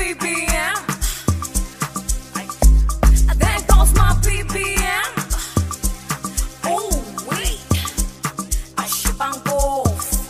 BBM. There goes my BBM. Oh wait, Ashibangos.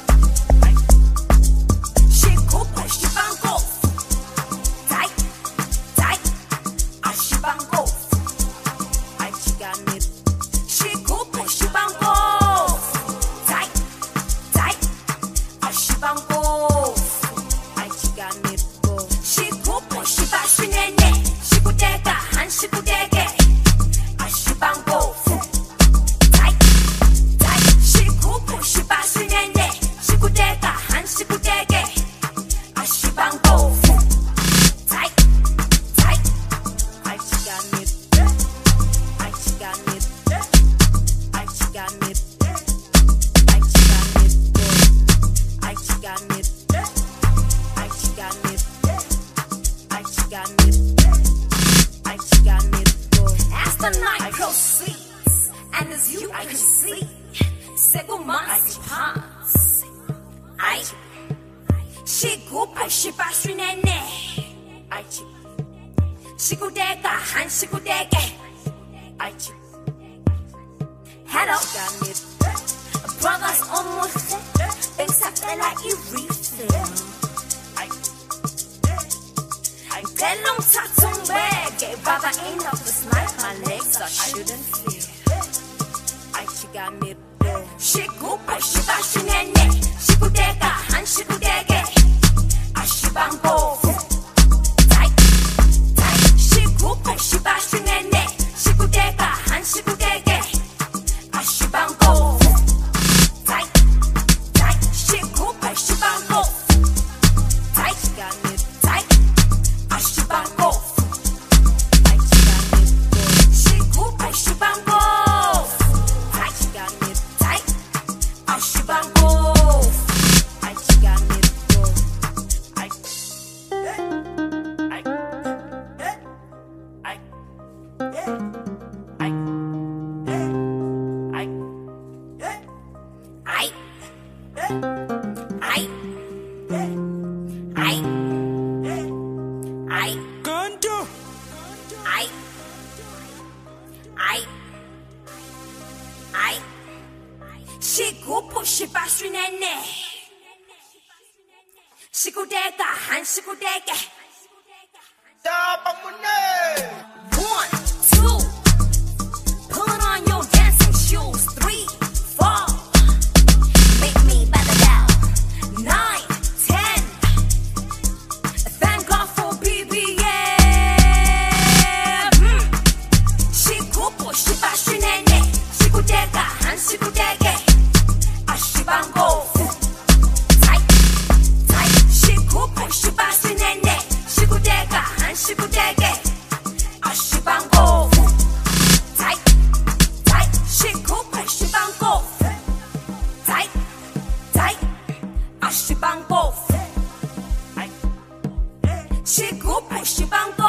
Shikupo Shibangos. Tight, tight, Ashibangos. Achiganit. Shikupo Shibangos. Tight, tight, Ashibangos. Achiganit. Shikupo Shibashinene. Shikudeka Han Shikudege. Ashibangos. Tight, tight, Shikupo Shibashinene. Shikudeka Han Shikudege. Ashibangos. Tight, tight, Achiganit. Achiganit. Achiganit. Achiganit. Achiganit. Achiganit. Achiganit. Achiganit. As the night proceeds, and as you can see, Segumansi Pans. I Shigupa Shibashinene. Aichi Shikudeka Han Shikudege. Aichi Hello, brothers almost there. Things I feel like you refill. That long tattoo bag gave rather enough this night. My legs I shouldn't feel. Aichi got me there. Shigupa Shibashinene. Shikudeka Han Shikudege. Ashibango. Tight, tight. Shigupa Shibashinene. Shikudeka Han Shikudege. Ashibango. Tight, tight. Shigupa Shibango. Tight, got me tight. Ashibango. Shigupa Shibango. Tight, got me tight. Ashibango. Shigupo Shibashinene. Shikudeka Han Shikudege. One, two. Put on your dancing shoes. 3, 4. Make me better down. 9, 10. Thank God for BBM. Shigupo Shibashinene. Shikudeka Han Shikudege. Ashibango. Tight, tight. Shigupo Shibashinene. Shikudeka Han Shikudege. Ashibango. Tight, tight. Shigupo Shibango. Tight, tight. Ashibango. Shigupo Shibango.